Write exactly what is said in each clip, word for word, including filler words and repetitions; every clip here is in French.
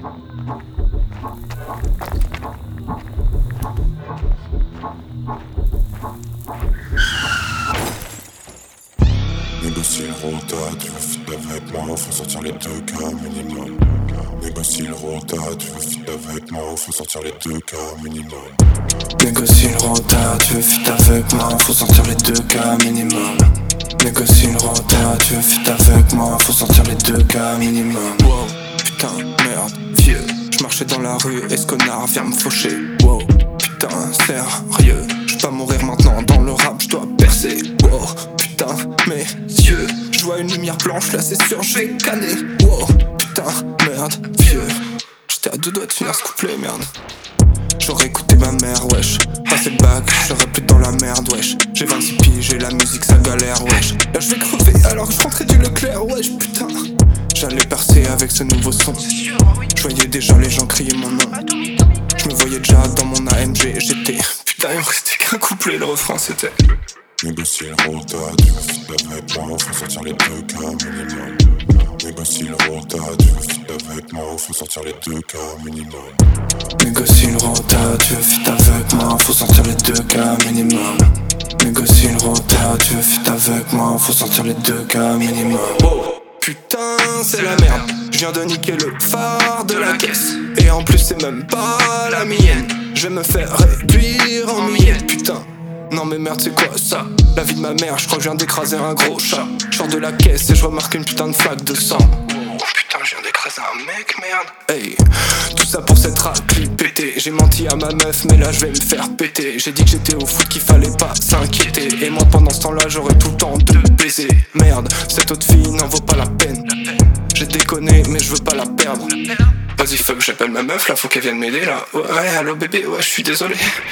Négocie le rota, tu veux fit avec moi, faut sortir les deux cas minimum. Négocie le rota, tu veux fit avec moi, faut sortir les deux cas minimum. Négocie le rota, tu veux fit avec moi, faut sortir les deux cas minimum. Négocie le rota, tu veux fit avec moi, faut sortir les deux cas minimum. Wow, putain, merde, vieux, j'marchais dans la rue et ce connard vient me faucher. Wow, putain, sérieux, j'vais pas mourir maintenant dans le rap, j'dois percer. Wow, putain, mes yeux, j'vois une lumière blanche, là c'est sûr j'vais canner. Wow, putain, merde, vieux, j'étais à deux doigts de finir ce couplet, merde. J'aurais écouté ma mère, wesh. Passer le bac, j'aurais plus dans la merde, wesh. J'ai vingt-six piges, j'ai la musique, ça galère, wesh. Là j'vais crever alors que j'rentrais du Leclerc, wesh, putain. J'allais percer avec ce nouveau son. J'voyais déjà les gens crier mon nom. J'me voyais déjà dans mon A M G, j'étais. Putain, il me restait qu'un couplet, le refrain c'était. Négocie le rota, tu veux fit avec moi, faut sortir les deux cas minimum. Négocie le rota, tu veux fit avec moi, faut sortir les deux cas minimum. Négocie le rota, tu veux fit avec moi, faut sortir les deux cas minimum. Négocie le rota, tu veux fit avec moi, faut sortir les deux cas minimum. Wow, putain, c'est la merde. Je viens de niquer le phare de la caisse. Et en plus c'est même pas la mienne. Je vais me faire réduire en miettes, putain. Non mais merde c'est quoi ça? La vie de ma mère, je crois que je viens d'écraser un gros chat. Je sors de la caisse et je remarque une putain de flaque de sang. Oh putain, je viens d'écraser un mec, merde. Hey, tout ça pour cette raclée pété. J'ai menti à ma meuf mais là je vais me faire péter. J'ai dit que j'étais au foot, qu'il fallait pas s'inquiéter. Et moi pendant ce temps là j'aurais tout le temps de baiser. Merde, cette autre fille n'en vaut pas la peine. J'ai déconné mais je veux pas la perdre. Vas-y fuck, j'appelle ma meuf là, faut qu'elle vienne m'aider là. Ouais, allô bébé, ouais je suis désolé.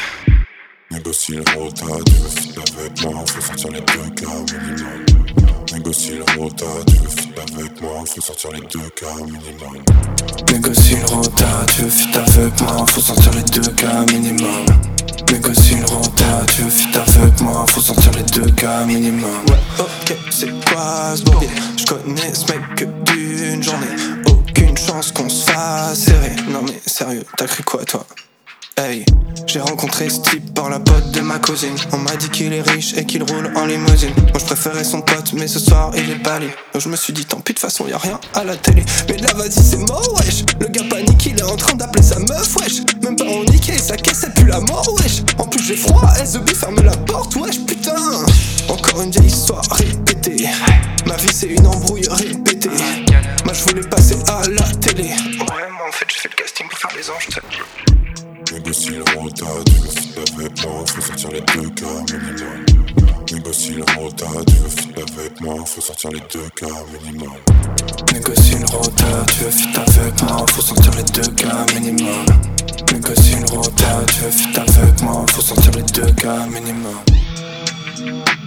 Négocie le rota, tu veux fit avec moi, faut sortir les deux cas minimum. Négocie le rota, tu veux fit avec moi, faut sortir les deux cas minimum. Négocie le rota, tu veux fit avec moi, faut sortir les deux cas minimum. Négocie le rota, tu veux fit avec moi, faut sortir les deux cas minimum. Ouais, ok, c'est quoi ce bordel? J'connais ce mec que d'une journée. Aucune chance qu'on se fasse serrer. Non mais sérieux, t'as cru quoi toi? Hey, j'ai rencontré ce type par la pote de ma cousine. On m'a dit qu'il est riche et qu'il roule en limousine. Moi je préférais son pote mais ce soir il est pas libre. Donc je me suis dit tant pis de toute façon y'a rien à la télé. Mais là vas-y c'est mort wesh. Le gars panique il est en train d'appeler sa meuf wesh. Même pas en niqué, sa caisse elle pue la mort wesh. En plus j'ai froid, S E B ferme la porte wesh putain. Encore une vieille histoire répétée. Ma vie c'est une embrouille répétée. Moi je voulais passer à la télé. Ouais moi en fait j'ai fait le casting pour faire les anges t'sais. Négocie le rota, tu veux fit avec moi, faut sortir les deux cas minimum. Négocie le rota, tu veux fit avec moi, faut sortir les deux cas minimum. Négocie le rota, tu veux fit avec moi, faut sortir les deux cas minimum. Négocie le rota, tu veux fit avec moi, faut sortir les deux cas minimum.